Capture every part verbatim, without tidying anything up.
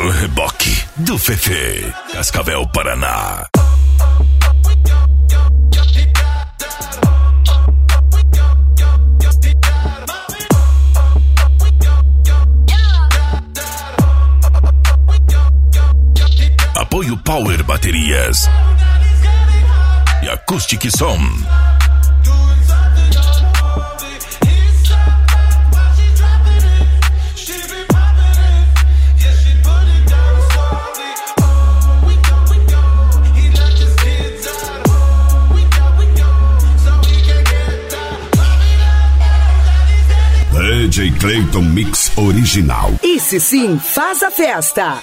O reboque do Fefe, Cascavel, Paraná. Apoio Power Baterias e Acoustic Som. D J Clayton Mix Original. Esse sim faz a festa.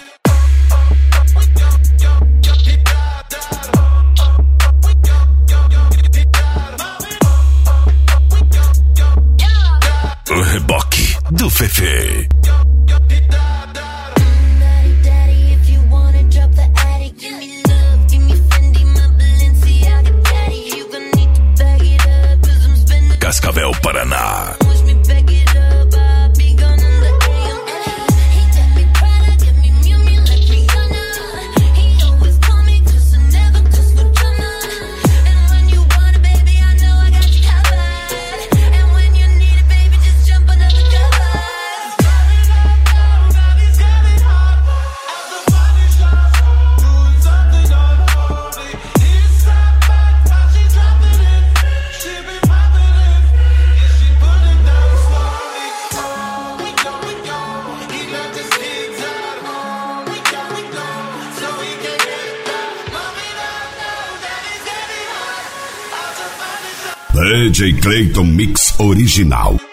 O reboque do Fefe. Cascavel, Paraná. D J Clayton Mix Original.